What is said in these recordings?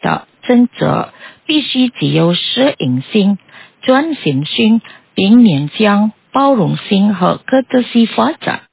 的政策必须具有适应性、专心性，并面向包容性和可持续发展。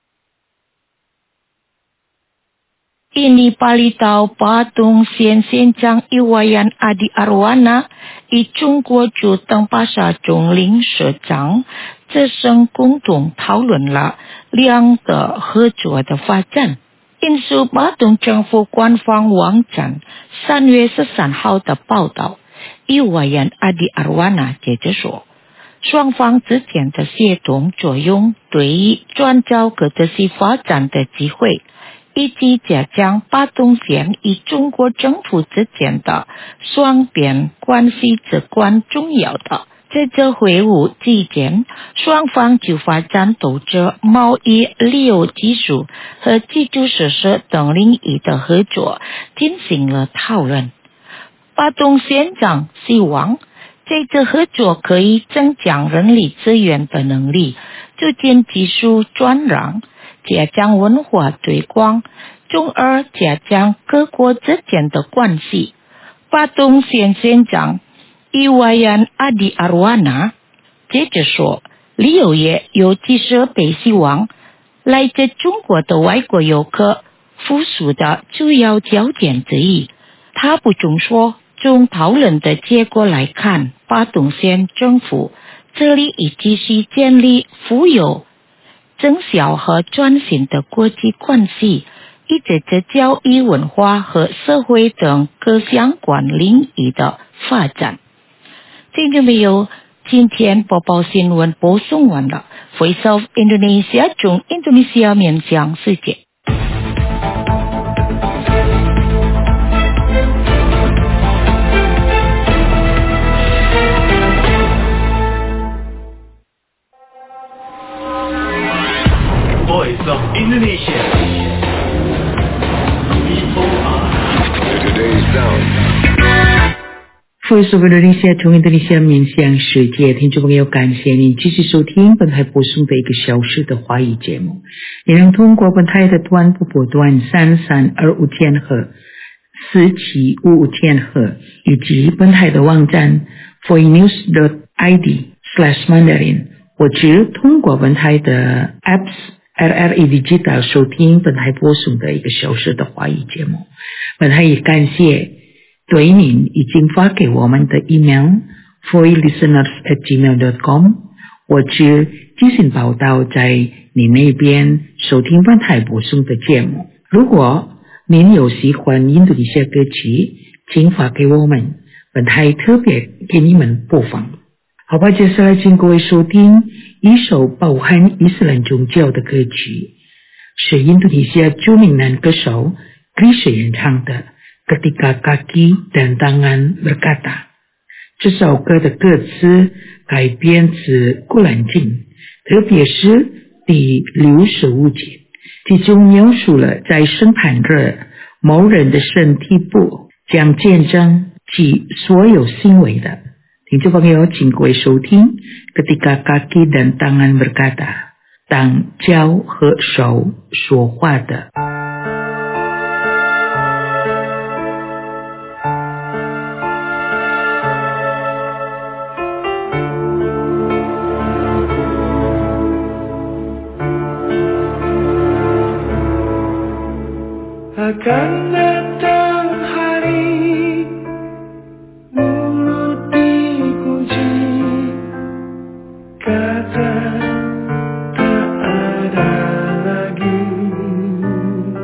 印尼巴厘岛巴东县县长Iwayan Adi Arwana与中国驻登巴萨总领事长这声共同讨论了两的合作的发展。引述巴东政府官方网站3月13号的报道，Iwayan Adi Arwana接着说，双方之间的协同作用对于创造可持续发展的机会，以及加强巴东县与中国政府之间的双边关系至关重要的。在这会晤期间，双方就发展投资、贸易、旅游技术和基础设施等领域的合作进行了讨论。巴东县长希望在这合作可以增强人力资源的能力，促进技术转让，加强文化推广，从而加强各国之间的关系。巴东县县长Iwayan Adi Arwana接着说，旅游业尤其是被希望来自中国的外国游客复苏的主要条件之一。他补充说，从讨论的结果来看，巴东县政府致力于继续建立富有、增效和专心的国际关系，以及在教育、文化和社会等各相关领域的发展。听众朋友，今天播报新闻播送完了。Voice of Indonesia 从印度尼西亚面向世界。 Voice of Indonesia. Today's sound.Voice of Indonesia 从印度尼西亚面向世界，听众朋友，感谢您继续收听本台播送的1个小时的华语节目。你能通过本台的短波段3325千赫、4755千赫，以及本台的网站 voinews.id/mandarin， 或者通过本台的 apps RRI Digital 收听本台播送的1个小时的华语节目。本台也感谢对您已经发给我们的 email voilisteners@gmail.com， 或者寄信报道在你那边收听本台播送的节目。如果您有喜欢印度尼西亚歌曲，请发给我们，本台特别给你们播放。好吧，接下来请各位收听一首包含伊斯兰宗教的歌曲，是印度尼西亚著名男歌手 Krisha 演唱的Ketika Kaki dan Tangan Berkata。 这首歌的歌词改编自古兰经，特别是第65节，其中描述了在审判日某人的身体部将见证其所有行为的。听众朋友，请各位收听 Ketika Kaki dan Tangan Berkata， 当脚和手说话的。 Akan datang hari mulut dikunci, kata tak ada lagi.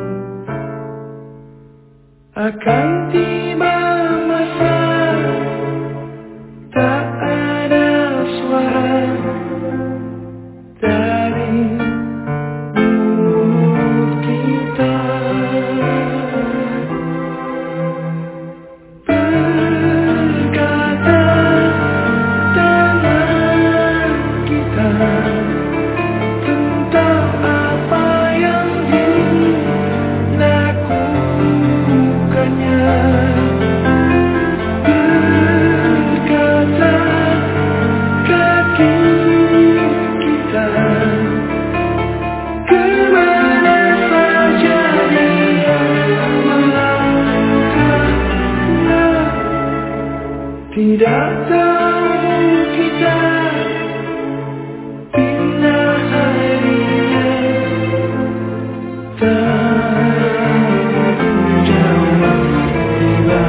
Tidak tahu kita bila harinya terjauh tiba.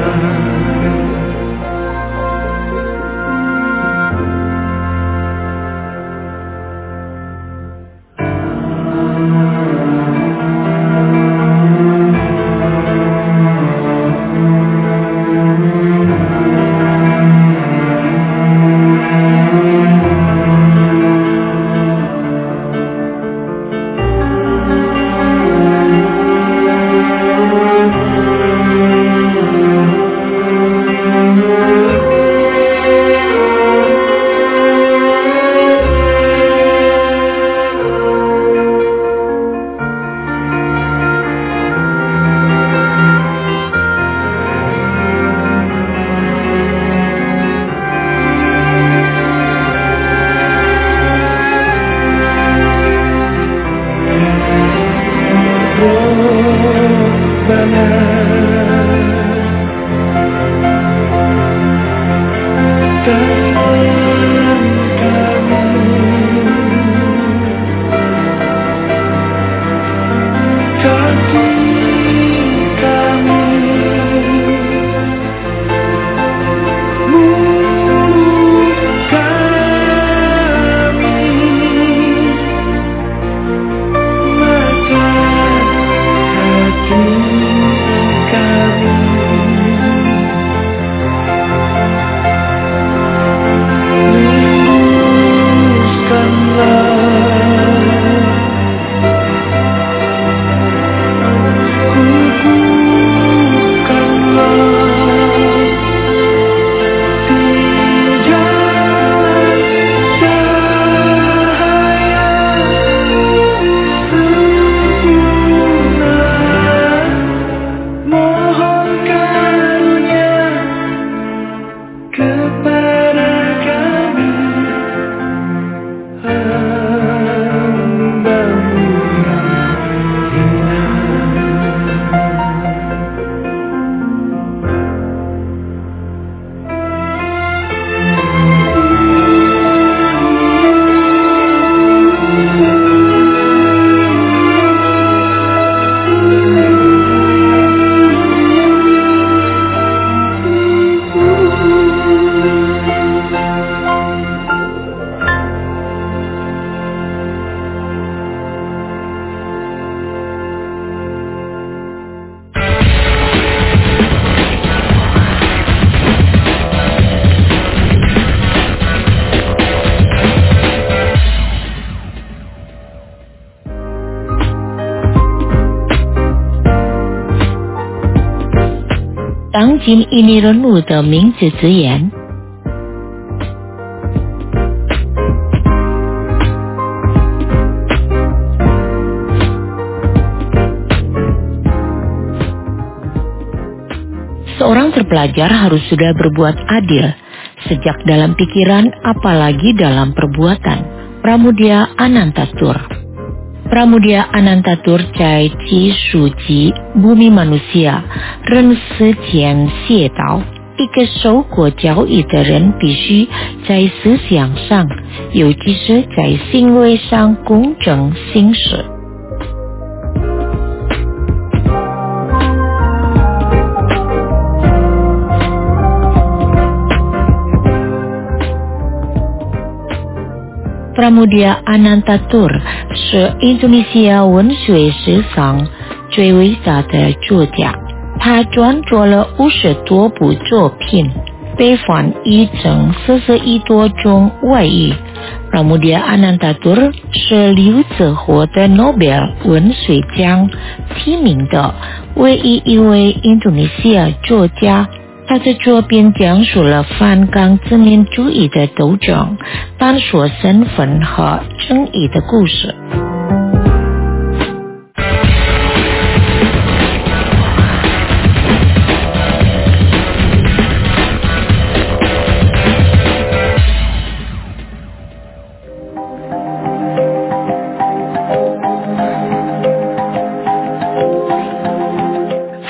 当今印尼人物的名字字眼。Seorang terpelajar harus sudah berbuat adil, sejak dalam pikiran apalagi dalam perbuatan. Pramudia Anantatur. Pramudia Anantatur在基属级 bumi manusia 人世间写道，一个受过教育的人必须在思想上，尤其是在行为上公正行事。Pramudia Anantatur 是印度尼西亚文学史上最伟大的作家，他创作了50多部作品，被翻译成41多种外语。Pramudia Anantatur 是刘泽获得诺贝尔文学奖提名的唯一一位印度尼西亚作家。他的作品讲述了反抗殖民主义的斗争、探索身份和正义的故事。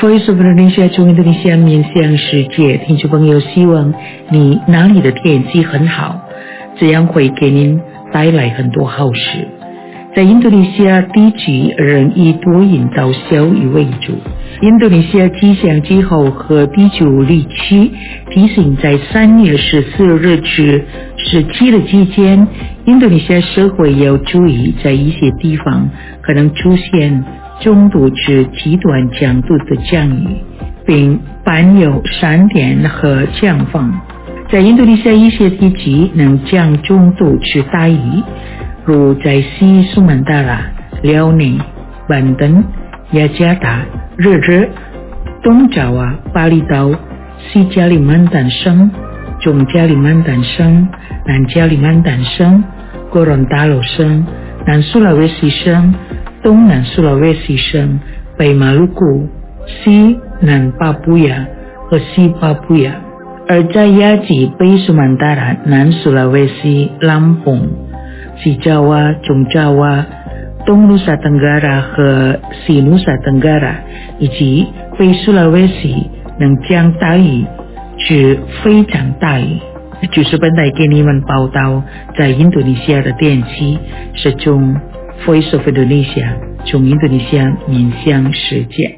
Voice of Indonesia 中印度尼西亚面向世界，听众朋友，希望你哪里的天气很好，这样会给您带来很多好事。在印度尼西亚地区仍以多云到小雨为主。印度尼西亚气象机构和地球日期提醒，在3月14日至17日期间，印度尼西亚社会要注意，在一些地方可能出现中度至极端强度的降雨，并伴有闪电和强风。在印度尼西亚一些地区能降中度至大雨，如在西苏门答腊、辽宁、班登、雅加达、日日、东爪哇、巴厘岛、西加里曼丹省、中加里曼丹省、南加里曼丹省、哥伦达罗省、南苏拉威西省、东南苏拉威西省、北马鲁古、西南巴布亚和西巴布亚。而在亚际北苏门答腊、南苏拉威西、Lampung、西爪哇、中爪哇、东努萨登嘎拉和西努萨登嘎拉以及北苏拉威西能降大雨至非常大雨。就是本台给你们报道在印度尼西亚的天气，是从 Voice of Indonesia 从印度尼西亚面向世界。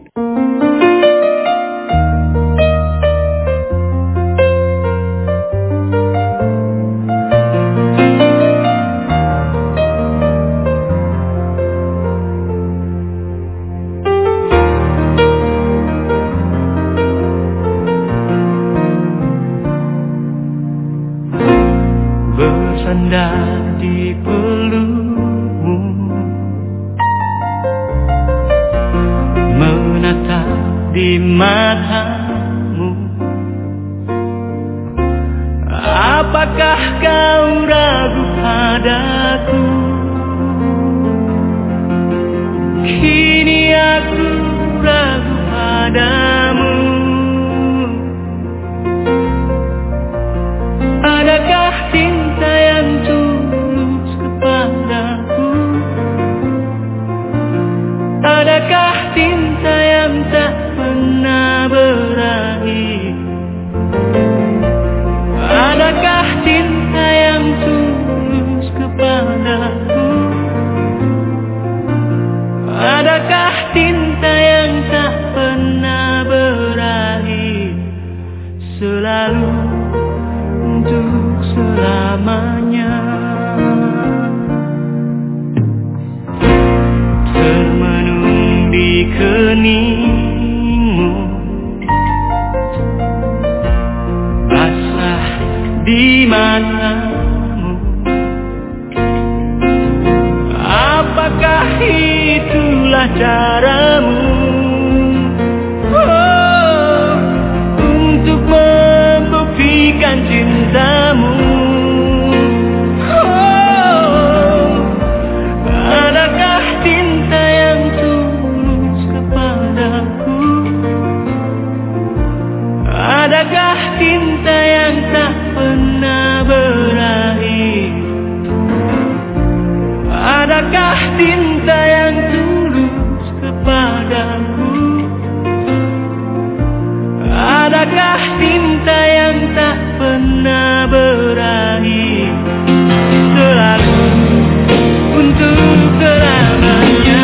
Bersandar di pelukmu, menatap di matamu. Apakah kau ragu padaku? Kini aku ragu padamu. Adakah cinta yang tulus kepadaku? Adakah cinta yang tak pernah berakhir? Adakah cinta yang tulus kepadaku? Adakah cinta yang tak pernah berakhir? Selalu untuk selamanya. Termenung di keningmu, basah di matamu. Apakah itulah caramu untuk membuktikan cintamu? Adakah cinta yang tulus kepadaku? Adakah cinta yang tak pernah berakhir? Adakah cinta yang tulus kepadaku? Adakah cinta yang tak pernah berakhir? Selalu untuk selamanya.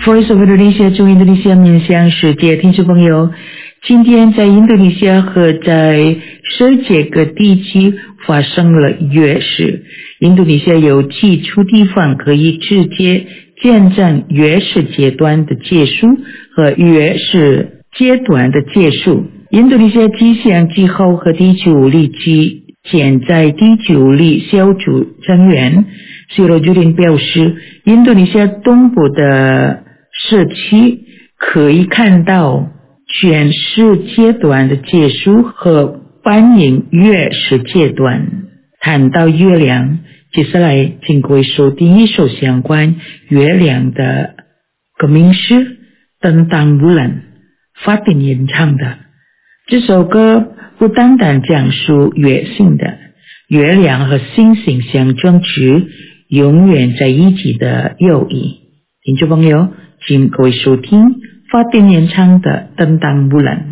Voice of Indonesia 中印度尼西亚面向世界，听众朋友，今天在印度尼西亚和在世界各地区发生了月食。印度尼西亚有几处地方可以直接见证月食阶段的结束和月食阶段的结束。印度尼西亚气象机构和地球物理局现在地球物理小组成员Sirojudin表示，印度尼西亚东部的时期可以看到全食阶段的结束和反映月食阶段。谈到月亮，接下来请各位收听一首相关月亮的歌名诗Tentang Bulan， Fatin演唱的。这首歌不单单讲述月性的月亮和星星象征着永远在一起的友谊。听众朋友，请各位收听Fatin演唱的Tentang Bulan。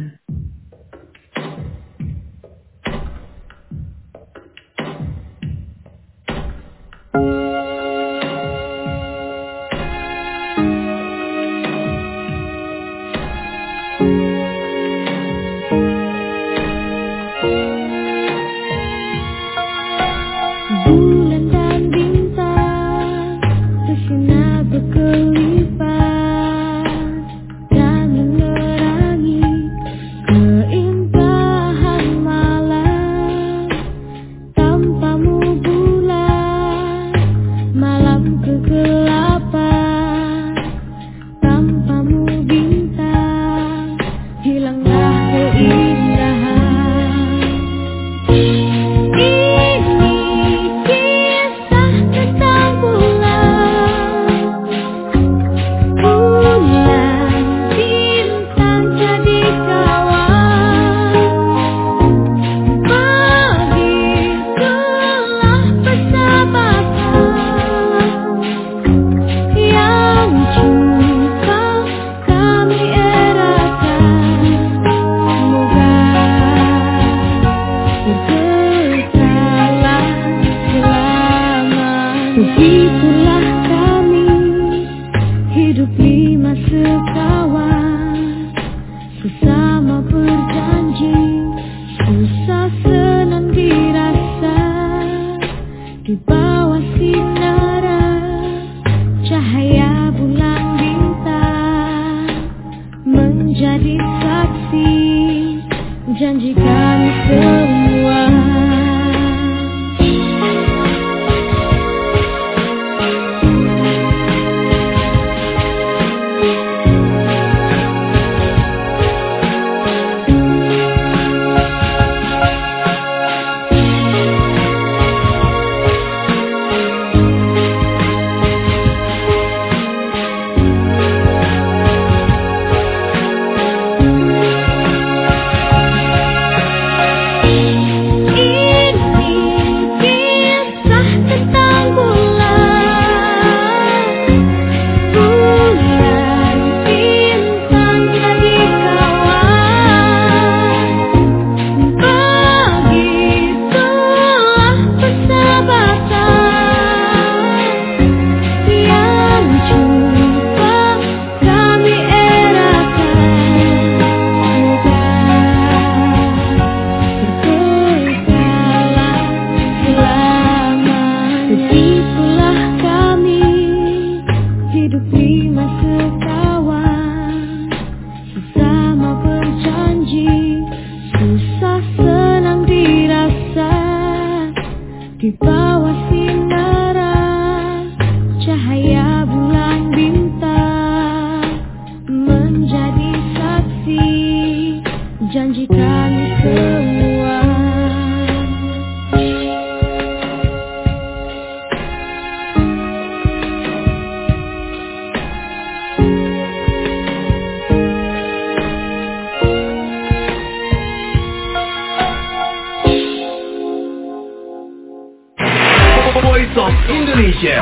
Voice of Indonesia.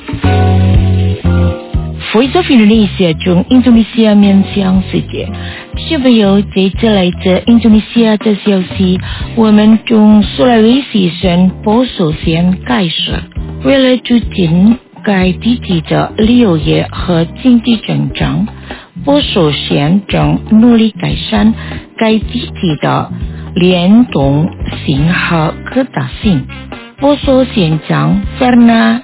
Voice of Indonesia 中印度尼西亚面向世界， 小朋友，这次来自印度尼西亚的消息，我们从苏拉威西省波索县开始，为了促进该地区的旅游业和经济增长，波索县正努力改善该地区的联动性和可达性。波索县长 Ferna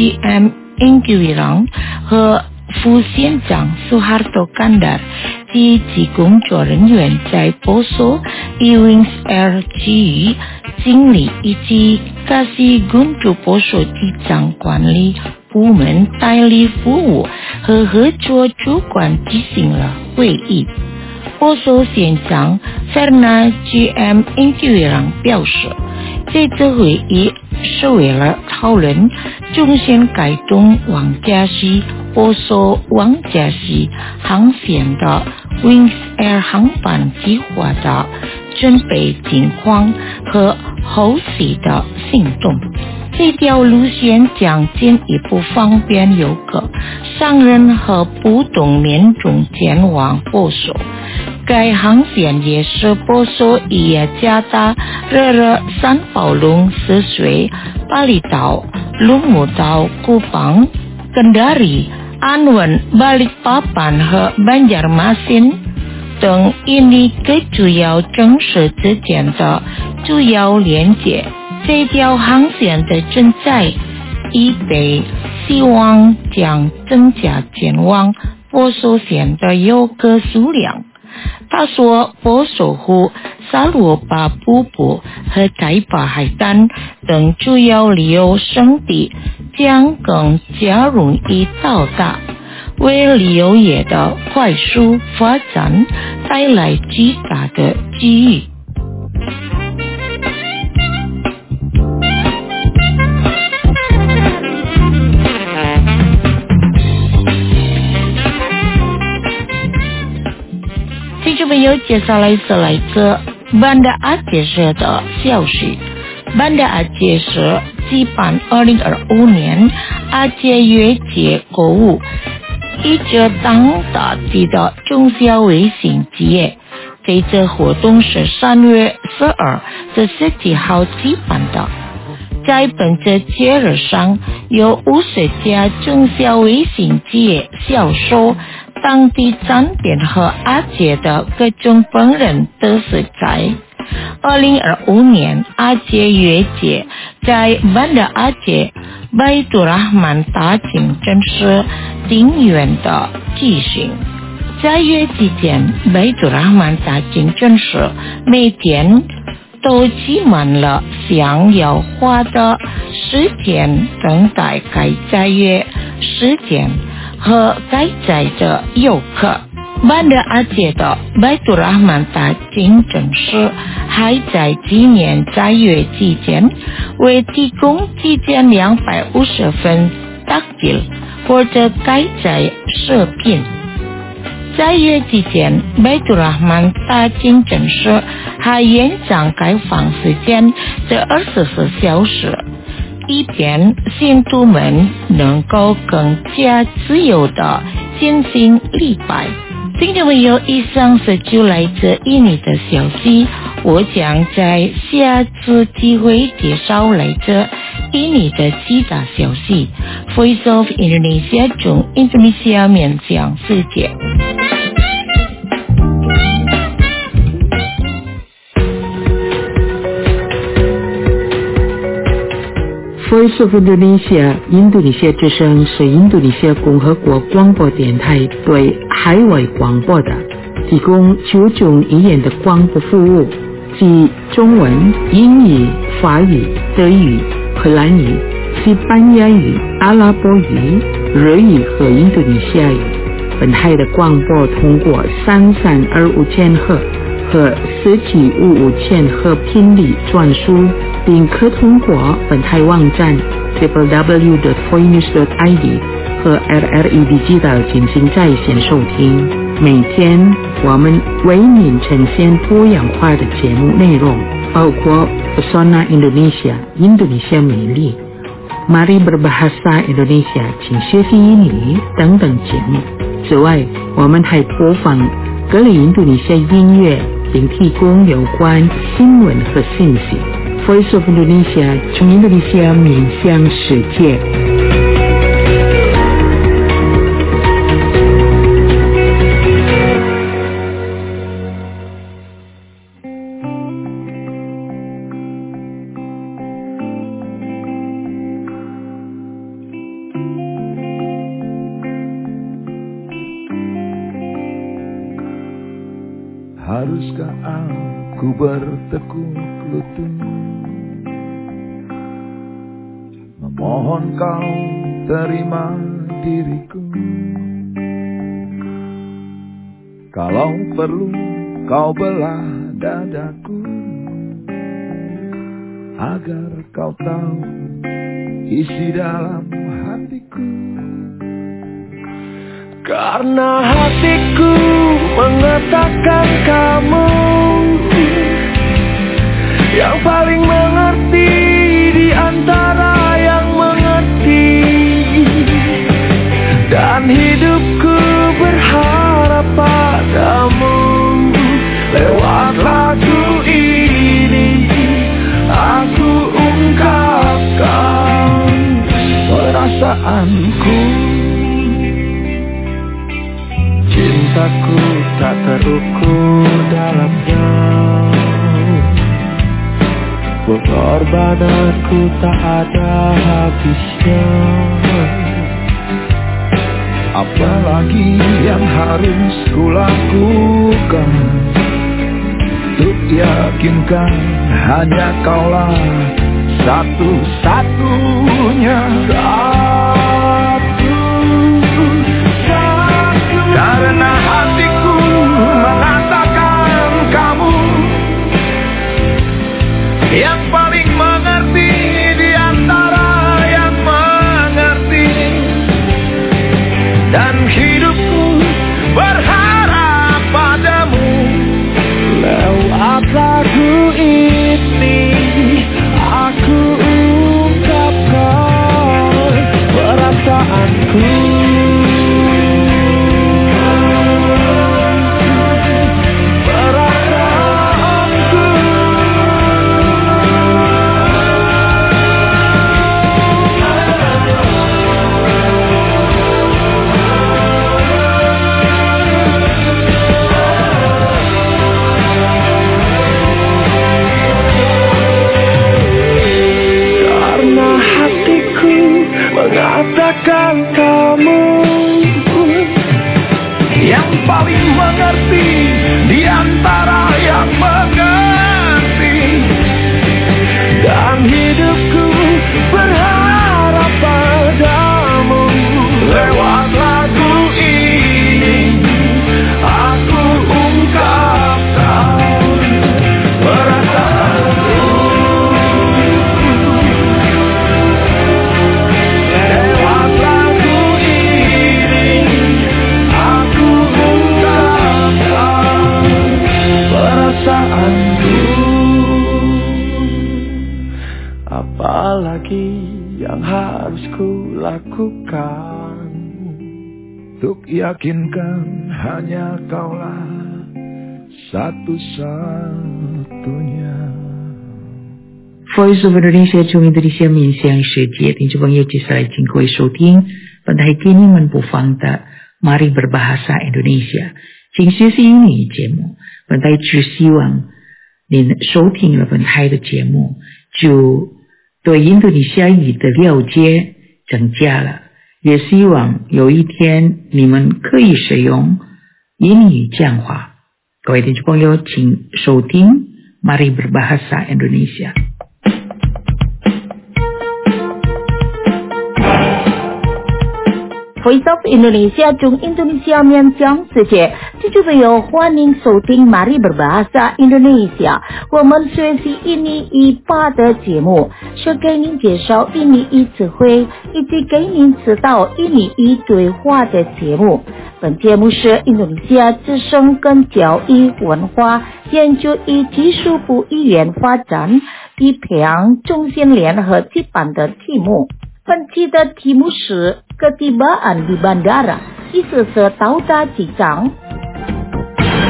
GM Ingwiran 和副县长 Suharto Kandar 及其工作人员在波索 Wings Air 区经理以及各系公主波索机场管理部门代理服务和合作主管举行了会议。波索县长 Ferna GM Ingwiran 表示，这次会议是为了讨论中线改动王家溪波索王家溪航线的 Wings Air 航班计划的准备情况和后续的行动。这条路线将进一步方便游客、商人和不同民众前往波索。该航线也是波索伊耶加达、热热、三宝龙、泗水、巴厘岛、龙目岛、古邦、Kendari、安文、Balikpapan 和Banjarmasin等印尼各主要城市之间的主要连接。这条航线的存在预备希望将增加前往波索县的游客数量。他说，波索湖、沙罗巴瀑布和台巴海滩等主要旅游胜地将更加容易到达，为旅游业的快速发展带来巨大的机遇。听众朋友，接下来是来自Banda Aceh市的消息。Banda Aceh市举办2025年阿杰月节购物，一直当大地的中小微型企业。这次活动是3月12至17号举办的。在本次节日上，有50家中小微型企业销售当地产品和阿杰的各种烹饪的食材。2025年阿杰月节在Banda Aceh Baitur Rahman 大清真寺庭院的举行。在月期间，Baitur Rahman 大清真寺每天都挤满了想要花的时间等待该斋月时间和该斋的游客。Banda Aceh 的Baitur Rahman 大清真寺还在今年斋月期间为提供7250份takjil或者该斋食品。斋月期间，Baitur Rahman 大清真寺还延长开放时间至24小时，以便信徒们能够更加自由地进行礼拜。听众朋友，以上是就来自印尼的消息，我将在下次机会介绍来自印尼的其他消息。Voice of Indonesia 中印度尼西亚面向世界。 Voice of Indonesia 印度尼西亚之声是印度尼西亚共和国广播电台对海外广播的提供9种语言的广播服务，即中文、英语、法语、德语、荷兰语、西班牙语、阿拉伯语、日语和印度尼西亚语。本台的广播通过3325千赫和17550千赫频率转输，并可通过本台网站 www.voinews.id 和 RRI Digital 进行在线收听。每天我们为您呈现多样化的节目内容，包括 Pesona Indonesia 印度尼西亚美丽、Mari Berbahasa Indonesia 请学习印尼等等节目。此外，我们还播放格里印度尼西亚音乐，并提供有关新闻和信息。Voice of Indonesia 从印度尼西亚面向世界。 Haruskah aku bertekuk lutut memohon kau terima diriku? Kalau perlu kau belah dadaku agar kau tahu isi dalam hatiku. Karena hatiku mengatakan kamu yang paling mengerti di antara yang mengerti, dan hidupku berharap padamu. Lewat lagu ini aku ungkapkan perasaanku. Cintaku tak terukur dalamnya, pengorbananku tak ada habisnya. Apalagi yang harus kulakukan untuk yakinkan hanya kaulah satu-satunya. Karena hatiku mengatakan kamu yang paling mengerti di antara yang mengerti, dan hidupku berharap padamu. Lewat lagu ini aku ungkapkan perasaanku. Mengatakan kamu yang paling mengerti di antara yang mengerti, dan hidupku berharap padamu. Lewat lagu ini aku ungkapkan perasaanku. Lewat lagu ini aku ungkapkan perasaanku. Apalagi yang harus ku lakukan untuk yakinkan hanya kaulah satu-satunya. Voice of Indonesia 从印度尼西亚面向世界，听众朋友，接下来请各位收听本台给你们播放的 Mari Berbahasa Indonesia 请学习英语节目。本台只希望您收听了本台的节目，就对印度尼西亚语的了解增加了，也希望有一天你们可以使用英语讲话。各位听众朋友，请收听 Mari Berbahasa Indonesia。 Voice of Indonesia 从印度尼西亚面向世界，听众朋友欢迎收听 Mari Berbahasa Indonesia。我们学习印尼语8的节目，是给您介绍印尼语词汇，以及给您指导印尼语对话的节目。本节目是印度尼西亚资深跟教育文化研究与技术部语言发展与培养中心联合举办的题目。本期的题目是 Ketibaan di Bandara, isu setauda Cicang.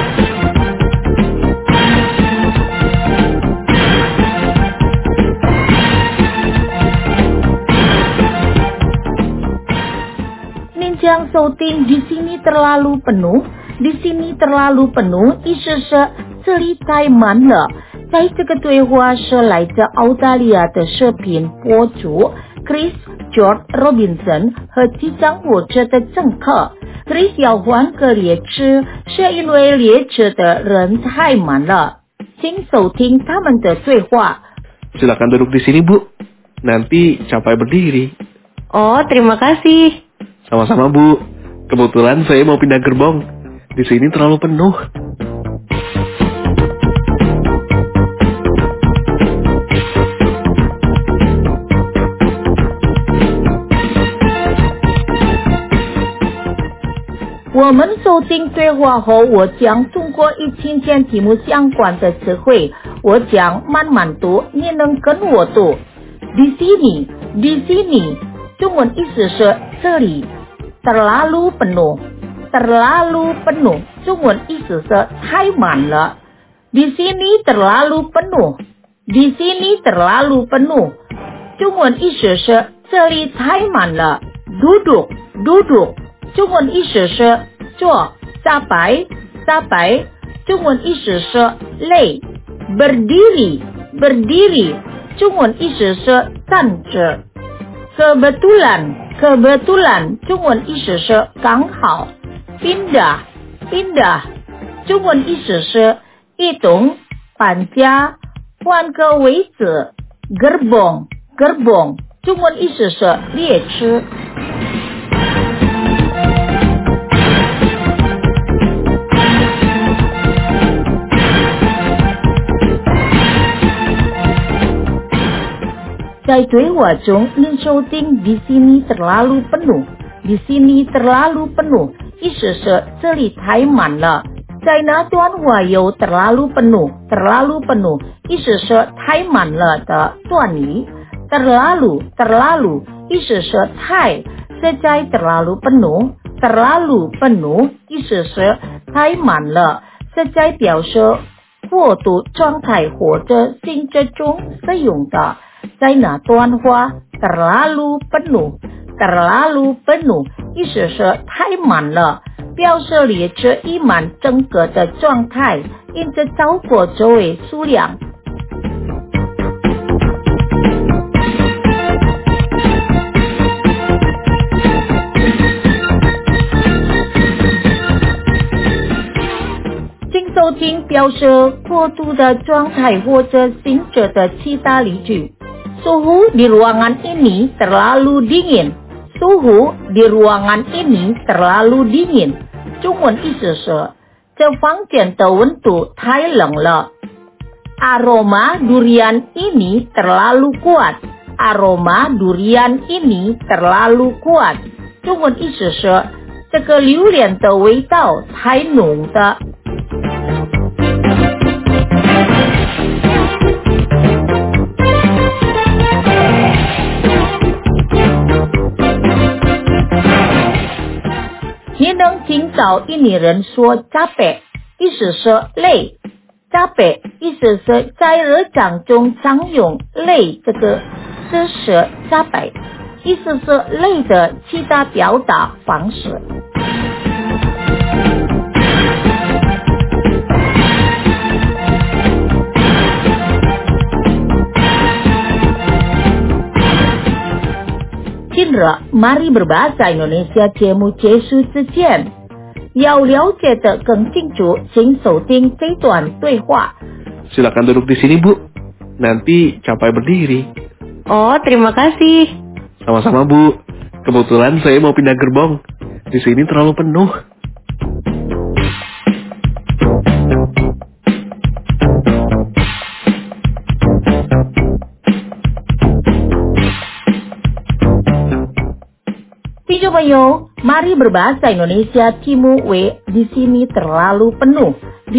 将收听di sini terlalu penuh， di sini terlalu penuh， 意思是这里太满了。在这个对话是来自澳大利亚的视频博主 Chris George Robinson 和即将火车的乘客。Chris 要换个列车，是因为列车的人太满了。请收听他们的对话。 Silakan duduk di sini, Bu. Nanti capai berdiri. Oh, terima kasih. Sama-sama, Bu. Kebetulan saya mau pindah gerbong. Di sini terlalu penuh. 我们收听对话后，我将通过1000件题目相关的词汇，我将慢慢读，你能跟我读。di sini， 中文意思是这里。terlalu penuh， 中文意思是太满了。di sini terlalu penuh， 中文意思是这里太满了。duduk， 中文意思是坐。capai， 中文意思是累。berdiri， 中文意思是站着。kebetulan， 中文意思是刚好。pindah， 中文意思是移动、搬家、换个位置。gerbong， 中文意思是列车。在对话中，您收听 di sini terlalu penuh， 意思是这里太满了。在那段话有 terlalu penuh， 意思是太满了的短语。terlalu， 意思是太，实在 terlalu penuh， 意思是太满了，实在表示过度状态或者性质中使用的。在那段话 terlalu penuh， 意思是太满了，表示列车溢满整个的状态，因此超过座位数量。请收听表示过度的状态或者性质的其他例句。Suhu di ruangan ini terlalu dingin. 中文意思是这房间的温度太冷了。Aroma durian ini terlalu kuat. 中文意思是这个榴莲的味道太浓的。你能听到印尼人说 capek， 意思是累。capek 意思是在日常中常用累这个字是 capek， 意思是累的其他表达方式。近日 Mari Berbahasa Indonesia 节目结束之前，要了解的更清楚，请收听这段对话。 Silakan duduk di sini, Bu. Nanti capai berdiri. Oh, terima kasih. Sama-sama, Bu. Kebetulan saya mau pindah gerbong. Di sini terlalu penuh. Mari Berbahasa Indonesia 题目为 di sini terlalu penuh，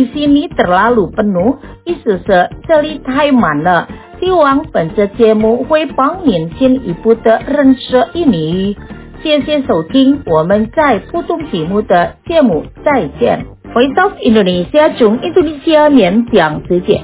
意思是这里太满了。希望本次节目会帮您进一步的认识印尼语。谢谢收听，我们在不同题目的节目再见。Voice of Indonesia 中 Indonesia 演讲时间。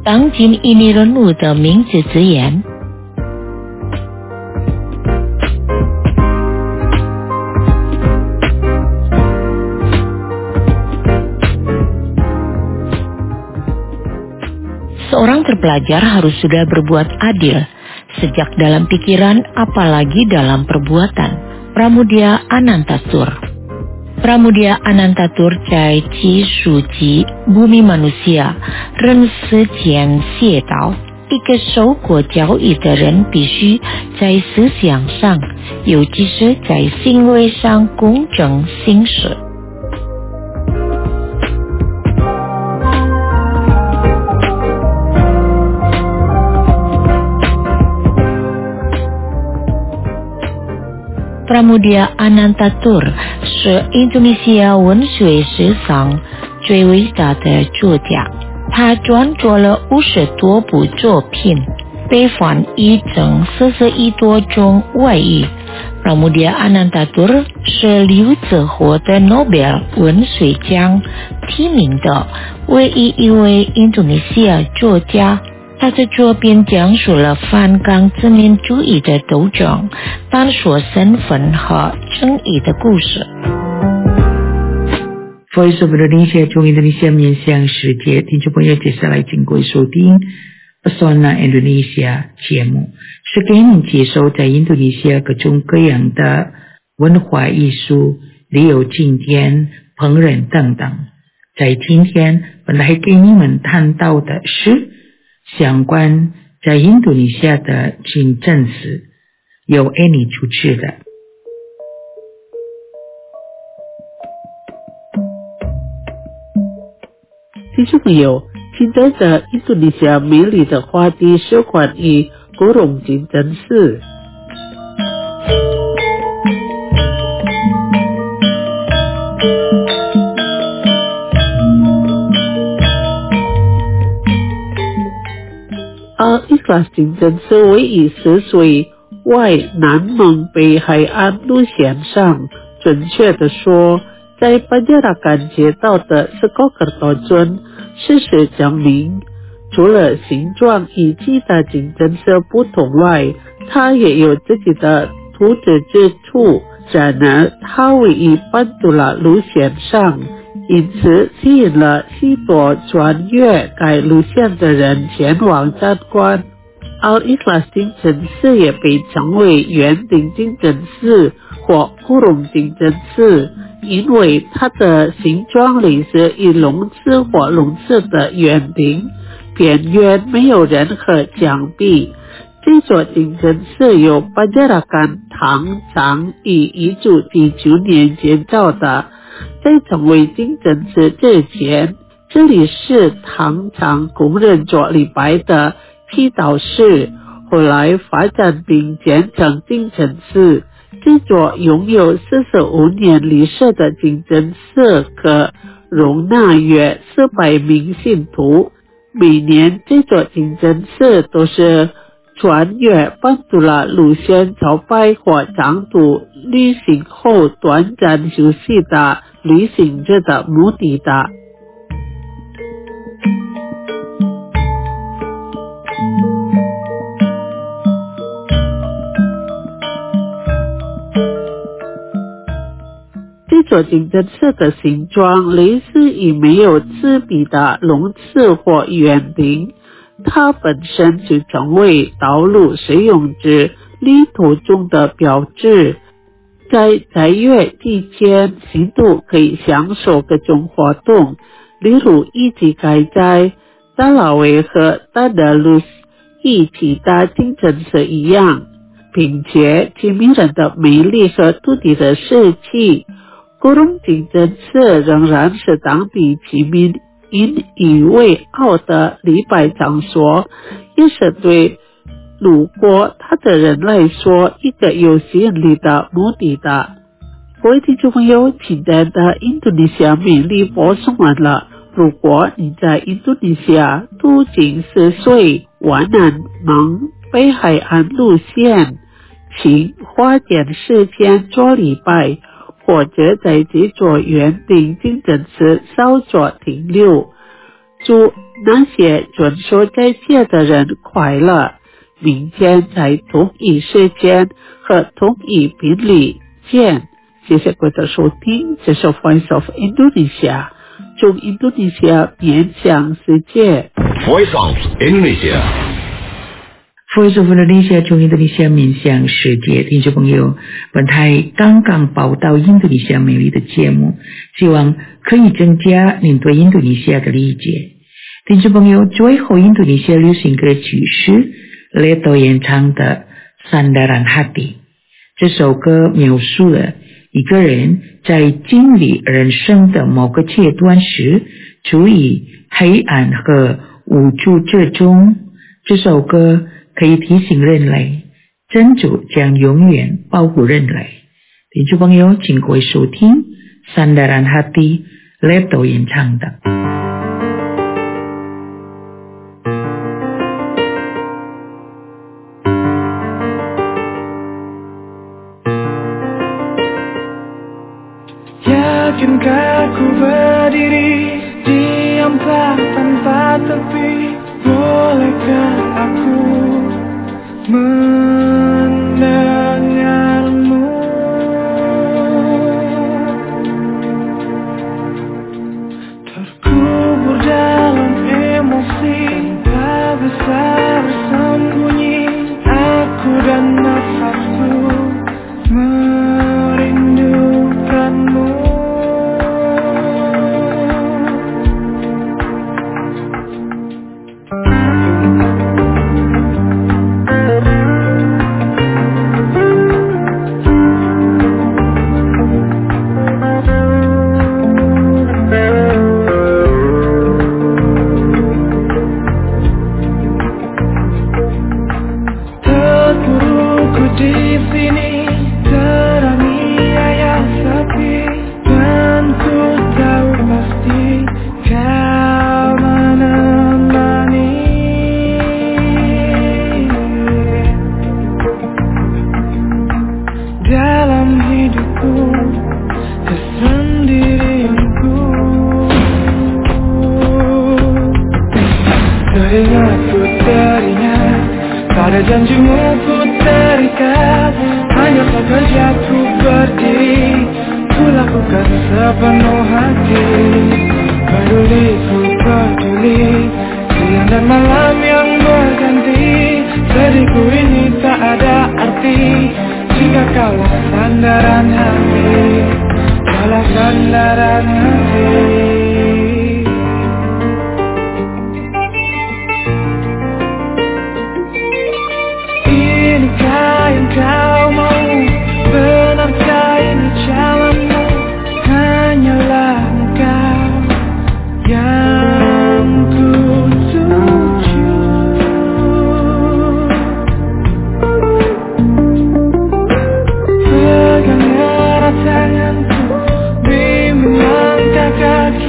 当今印尼人物的名字之言。Seorang terpelajar harus sudah berbuat adil, sejak dalam pikiran apalagi dalam perbuatan. Pramudia Anantatur. Pramudia Anantatur在基数级 Bumi Manusia 人世间写道，一个受过教育的人必须在思想上，尤其是在行为上公正行事。Pramudia Anantatur 是印度尼西亚文学史上最伟大的作家，他创作了50多部作品，被翻译成41多种外语。Pramudia Anantatur 是刘泽获得诺贝尔文学奖提名的唯一一位印度尼西亚作家。他的作品讲述了反抗殖民主义的斗争，探索身份和正义的故事。 Voice of Indonesia 中印度尼西亚面向世界，听众朋友接下来请各位收听 Pesona Indonesia 节目，是给您介绍在印度尼西亚各种各样的文化艺术、旅游景点、烹饪等等。在今天本来给你们谈到的是相关在印度尼西亚的清真寺，由 Annie 主持的。 听众朋友，现在的印度尼西亚美丽的话题是关于古隆清真寺。Al-Ikhlas 清真寺位于泗水外南蒙北海岸路线上，准确地说，在巴加拉干街道的斯高克多尊。事实证明，除了形状与其他清真寺不同外，它也有自己的独特之处。然而，它位于班杜拉路线上，因此吸引了许多穿越该路线的人前往参观。Al-Ikhlas 清真寺也被称为圆顶清真寺或古隆清真寺，因为它的形状类似于笼子或笼子的圆顶，边缘没有任何墙壁。这座清真寺由巴加拉干唐长于1999年建造的。在成为清真寺之前，这里是唐长公认做礼拜的祈祷室，后来发展并建成清真寺。这座拥有45年历史的清真寺可容纳约400名信徒。每年这座清真寺都是穿越班杜拉路线朝拜或长途旅行后短暂休息的旅行者的目的地。这座清真寺的形状类似于没有刺鼻的笼子或圆顶，它本身就成为道路使用者旅途中的标志。在月期间，信徒可以享受各种活动，例如一起盖在达拉维和达德鲁斯与其他清真寺一样，并且其迷人的美丽和土地的士气。古隆清真寺仍然是当地居民引以为傲的礼拜场所，也是对路过它的人来说一个有吸引力的目的地。各位听众朋友，今天的印度尼西亚美丽播送完了。如果你在印度尼西亚途经泗水湾南蒙北海岸路线，请花点时间做礼拜，或者在这座圆顶清真寺稍作停留。 祝那些遵守斋戒的人快乐，明天在同一时间和同一频率见。谢谢各位的收听，这是 Voice of Indonesia， 从印度尼西亚面向世界。 Voice of Indonesia， Voice of Indonesia 从印度尼西亚面向世界。听众朋友，本台刚刚报道印度尼西亚美丽的节目，希望可以增加您对印度尼西亚的理解。听众朋友，最后印度尼西亚流行歌曲是 Leto 演唱的 Sandaran Hati。 这首歌描述了一个人在经历人生的某个阶段时，处于黑暗和无助之中。这首歌可以提醒人类，真主将永远保护人类。听众朋友，请各位收听 Sandaran Hati Leto 演唱的。 Yakinkah ku berdiri diamlah tanpa tepi? Bolehkah aku mendengarmu? Terkubur dalam emosi, tak bisa bersembunyi. Aku dan nafasku merindukanmu. Di sini teraniaya sepi, dan ku tahu pasti kau menemani. Dalam hidupku, kesendirianku, teringat pada janjimu ku terikat. Hanya pekerjaku berdiri, ku lakukan sepenuh hati. Peduliku peduli, siang dan malam yang berganti. Sedihku ini tak ada arti jika kaulah sandaran hati, kaulah sandaran hati. Inikah yang kau mau? Benarkah ini jalanmu? Hanyalah engkau yang ku tuju. Pegang erat tanganku, bimbing langkah kaki.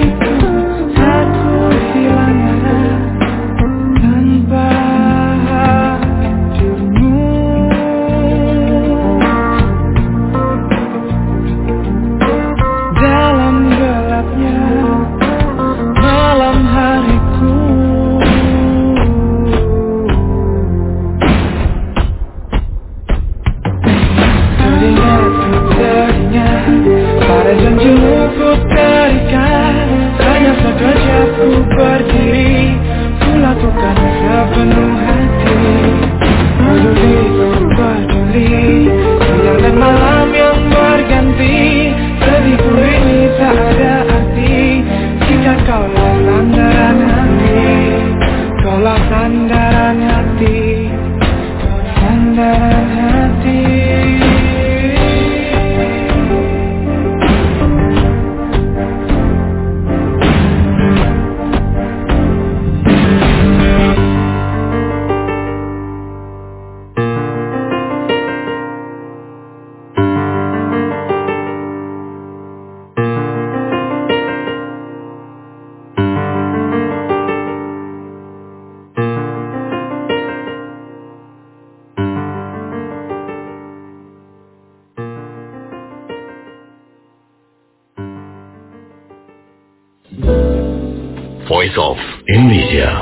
Voice of Indonesia.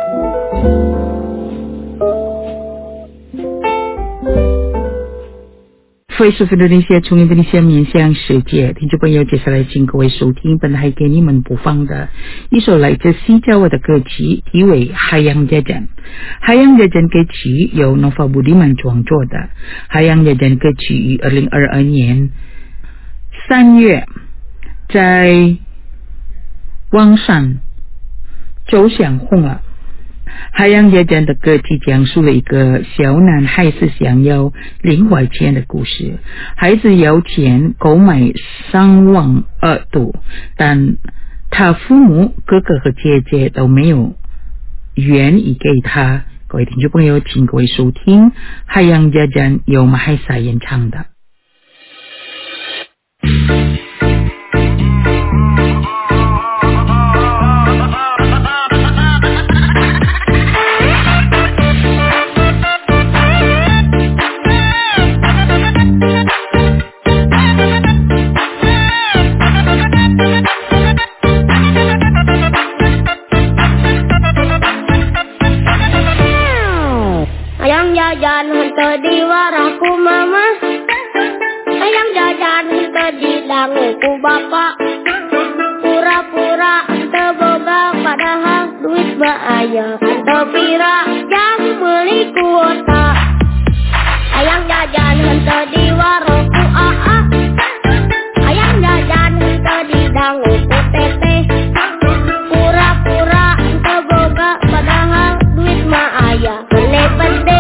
Voice of Indonesia 从印度尼西亚面向世界，听众朋友，接下来请各位收听本台给你们播放的一首来自西加瓦的歌曲，题为《Hayang Jajan》。海洋jajan歌曲由 Nova Budiman 创作的。海洋jajan歌曲于2022年3月在网上走向红了。海洋jajan的歌曲讲述了一个小男孩子想要零花钱的故事。孩子要钱购买3万2度，但他父母哥哥和姐姐都没有愿意给他。各位听众朋友，请各位收听海洋jajan由马海沙演唱的。 Jajan henteu di warahku mama, hayang jajan henteu di danguku bapak. Pura-pura henteu boga padahal duit mah aya, henteu pira jang meuli kuota. Hayang jajan henteu di warahku aa, hayang jajan henteu di danguku teteh. Pura-pura henteu boga padahal duit mah aya, pede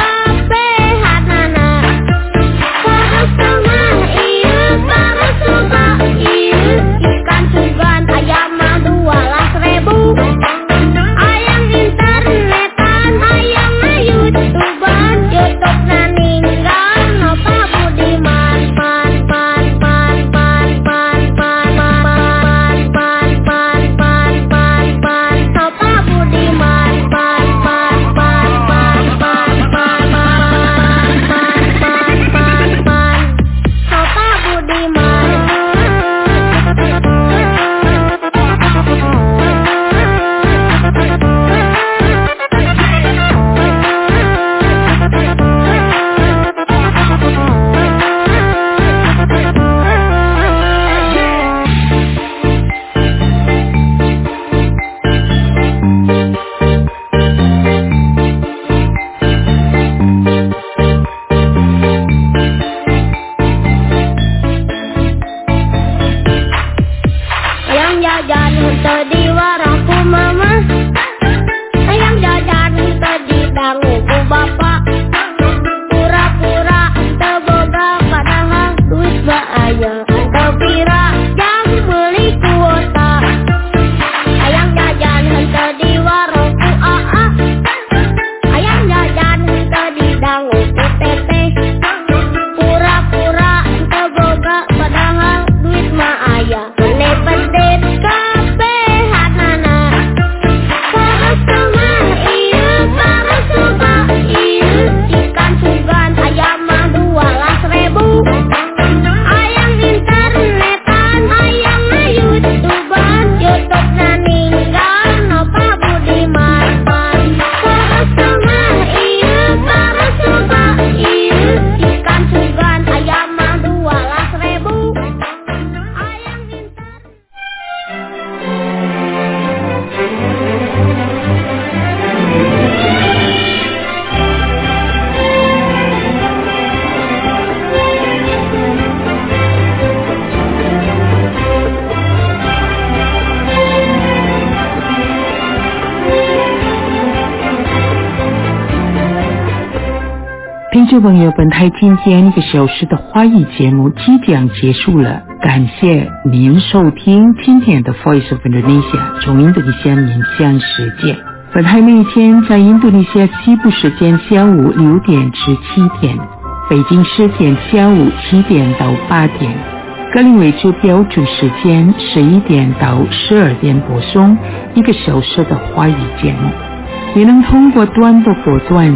听众朋友，本台今天1个小时的华语节目即将结束了，感谢您收听今天的 Voice of Indonesia 从印度尼西亚面向世界。本台每天在印度尼西亚西部时间下午6点至7点，北京时间下午7点到8点，格林威治标准时间11点到12点播送1个小时的华语节目。也能通过短波波段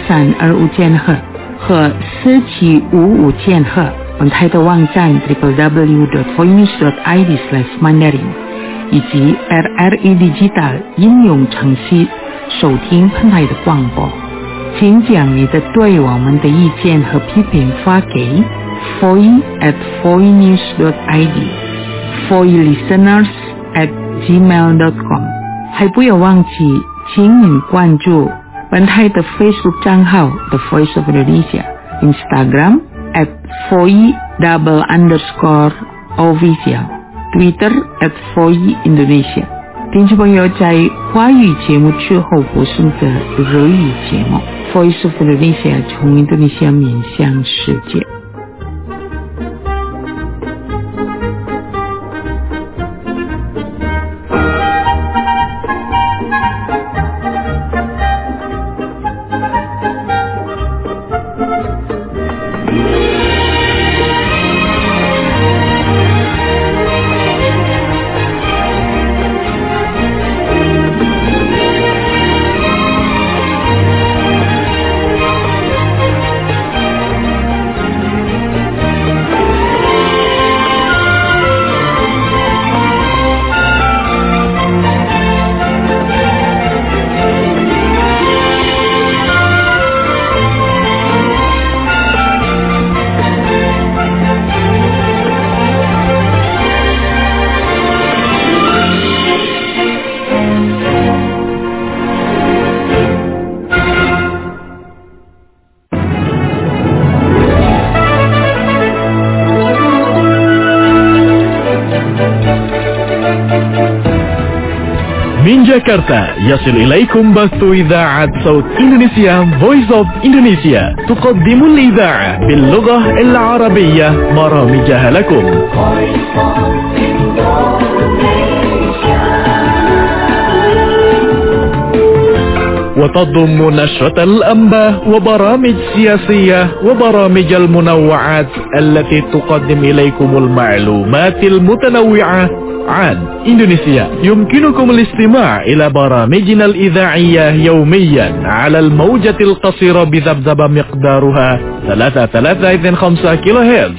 3325千赫和4755千赫，本台的网站 www.voice.id/mandarin 以及 RRE Digital 应用程序收听澎湃的广播。请将你的对我们的意见和批评发给 foi@foinews.id foilisteners@gmail.com。 还不要忘记请您关注本台的 Facebook 账号 The Voice of Indonesia， Instagram @foi_official， Twitter @foiindonesia。 听众朋友，在华语节目之后播送的日语节目 Voice of Indonesia， 从印度尼西亚面向世界。 من جاكرتا يصل إليكم بث إذاعة صوت إندونيسيا Voice of Indonesia تقدم الإذاعة باللغة العربية برامجها لكم. وتضم نشرة الأنباء وبرامج سياسية وبرامج المنوعات التي تقدم إليكم المعلومات المتنوعة عن إندونيسيا. يمكنكم الاستماع إلى برامجنا الإذاعية يوميا على الموجة القصيرة بذبذبة مقدارها 3325 كيلو هرتز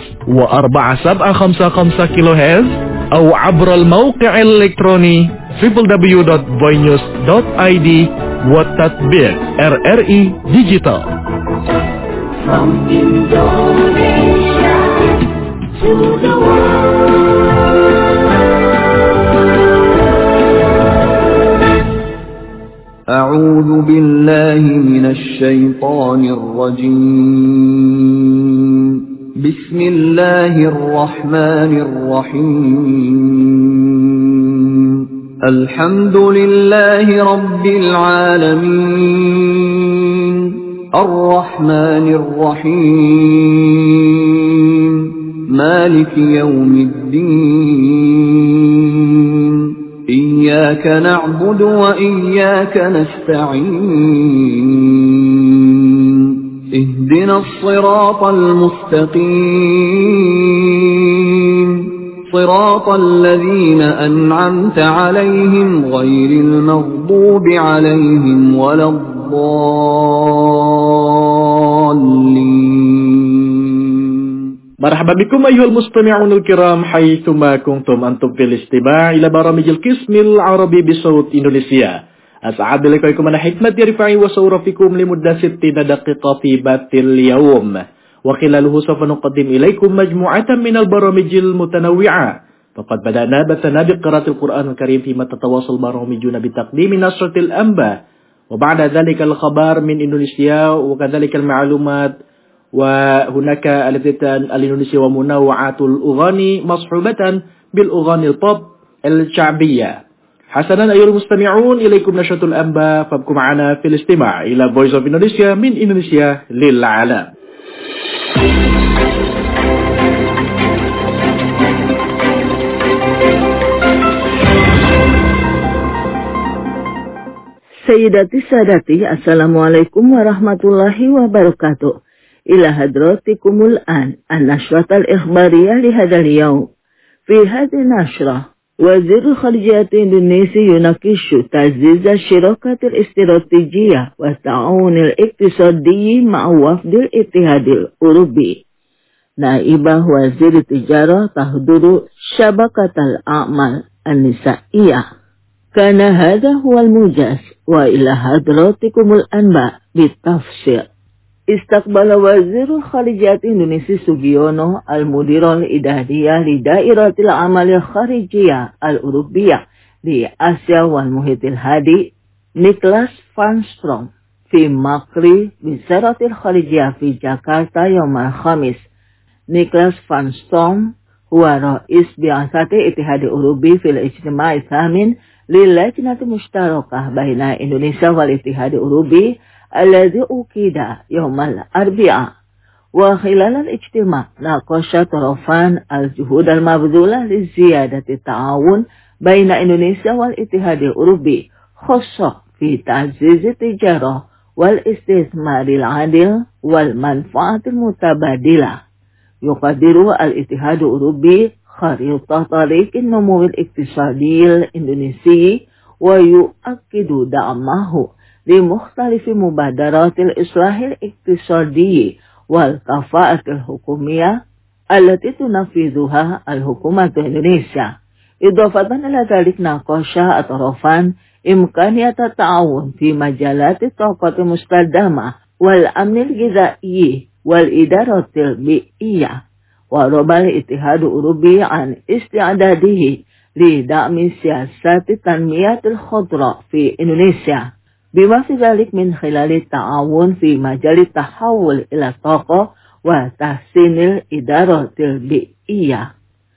و4755 كيلو هرتز أو عبر الموقع الإلكتروني www.voinews.id وتطبيق RRE Digital. From Indonesia to the world. أعوذ بالله من الشيطان الرجيم. بسم الله الرحمن الرحيم. الحمد لله رب العالمين. الرحمن الرحيم. مالك يوم الدين. إياك نعبد وإياك نستعين. اهدنا الصراط المستقيم. صراط الذين أنعمت عليهم غير المغضوب عليهم ولا الضالين. مرحبا بكم أيها المستمعون الكرام حيثما كنتم أنتم في الاستماع إلى برامج القسم العربي بصوت إندونيسيا. أسعد لقائكم أنا حكمة رفاعي وصورفكم لمدة 60 دقيقة في بث اليوم، وخلاله سوف نقدم إليكم مجموعة من البرامج المتنوعة. فقد بدأنا بثنا بقراءة القرآن الكريم فيما تتواصل برامجنا بتقديم نشرة الأنباء، وبعد ذلك الخبر من إندونيسيا وكذلك المعلومات، وهناك الإندونيسيا ومنوعات الأغاني مصحوبة بالأغاني البوب الشعبية. حسنا أيها المستمعون، إليكم نشرة الأنباء، فابقوا معنا في الاستماع إلى Voice of Indonesia من إندونيسيا للعالم. Sayyidati Sadati, Assalamualaikum warahmatullahi wabarakatuh. Ila hadratikumul an-nashrat al-ikhbariyah lihadal yawm. Fi hadhi nashra, Wazir Kharijat Indonesia yunakishu ta'ziz al-shirakat al-istiratijiyah wa ta'awun al-iqtisadiyyi ma'a wafdil ittihadil Urubi. Naibah Wazir Tijarah tahduru syabakatal a'mal النسائية. كان هذا هو الموجز، وإلى حضراتكم الأنباء بالتفصيل. استقبل وزير الخارجية إندونيسي سوجيونو المدير الإداري لدائرة العمل الخارجية الأوروبية لآسيا والمحيط الهادي نيكلاس فان ستروم في مقر وزارة الخارجية في جاكرتا يوم الخميس. نيكلاس فان ستروم هو رئيس بعثة الاتحاد الأوروبي في الاجتماع الثامن للجنة المشتركة بين إندونيسيا والاتحاد الأوروبي الذي أُقيد يوم الأربعاء. وخلال الاجتماع ناقش طرفان الجهود المبذولة لزيادة التعاون بين إندونيسيا والاتحاد الأوروبي، خاصة في تعزيز التجارة والاستثمار العادل والمنفعة المتبادلة. يقدر الاتحاد الأوروبي خريطة طريق النمو الاقتصادي الإندونيسي، ويؤكد دعمه لمختلف مبادرات الإصلاح الاقتصادي والكفاءة الحكومية التي تنفذها الحكومة الإندونيسية. إضافة إلى ذلك ناقش الطرفان إمكانية التعاون في مجالات الطاقة المستدامة والأمن الغذائي والإدارة البيئية. ورغب الاتحاد الأوروبي عن استعداده لدعم سياسات التنمية الخضراء في إندونيسيا، بما في ذلك من خلال التعاون في مجال التحول إلى الطاقة وتحسين الإدارة البيئية.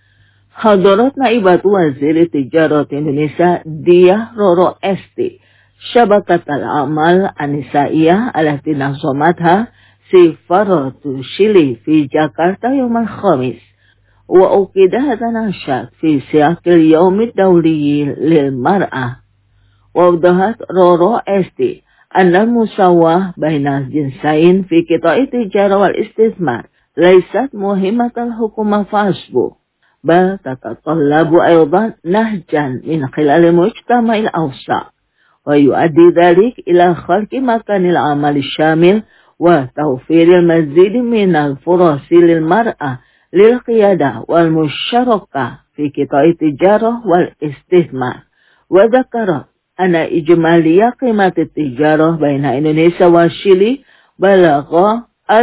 حضرت نائبة وزير التجارة إندونيسيا ديا رورو استي شبكة الأعمال النسائية التي نظمتها سفارة شيلي في جاكرتا يوم الخميس، وأكد هذا النشاط في سياق اليوم الدولي للمرأة. وأوضحت رورو استي أن المساواة بين الجنسين في قطاع التجارة والاستثمار ليست مهمة الحكومة فحسب، بل تتطلب أيضا نهجا من خلال المجتمع الأوسع، ويؤدي ذلك إلى خلق مكان العمل الشامل وتوفير المزيد من الفرص للمرأة للقيادة والمشاركة في قطاع التجارة والاستثمار. وذكر أن إجمالي قيمة التجارة بين إندونيسيا وشيلي بلغ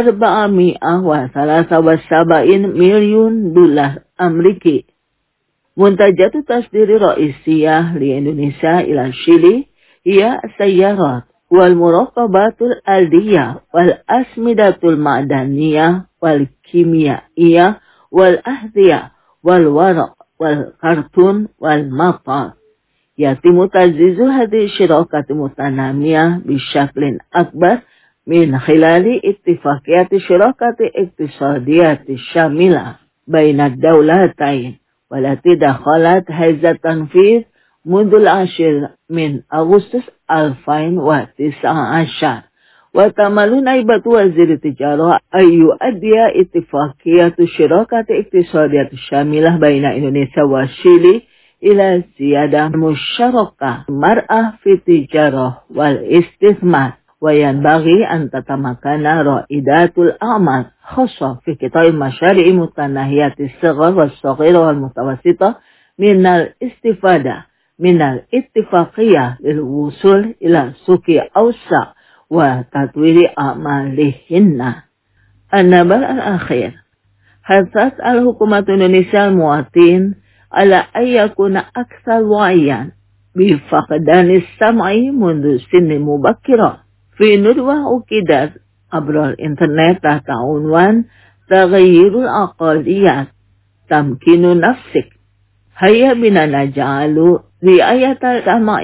473 مليون دولار أمريكي. منتجات تصدير رئيسية لإندونيسيا إلى شيلي هي السيارات والمركبات الآلية والأسمدة المعدنية والكيميائية والأحذية والورق والكرتون والمطاط. يتم تعزيز هذه الشراكة المتنامية بشكل أكبر من خلال اتفاقية الشراكة الاقتصادية الشاملة بين الدولتين، والتي دخلت حيز التنفيذ منذ 10 أغسطس 2019. وتأمل نائبة وزير التجارة أن يؤدي اتفاقية الشراكة الاقتصادية الشاملة بين إندونيسيا وشيلي إلى زيادة مشاركة المرأة في التجارة والاستثمار. وينبغي أن تتمكن رائدات الأعمال خاصة في قطاع المشاريع متناهية الصغر والصغيرة والمتوسطة من الاستفادة من الاتفاقية للوصول إلى سوق أوسع وتطوير أعمالهن. النبأ الأخير، حثت الحكومة الإندونيسية المواطنين على أن يكون أكثر وعيا بفقدان السمع منذ سن مبكرة في ندوة أُقيدت عبر الإنترنت تحت عنوان تغيير العقليات تمكين نفسك. هيا بنا نجعل رعاية السمع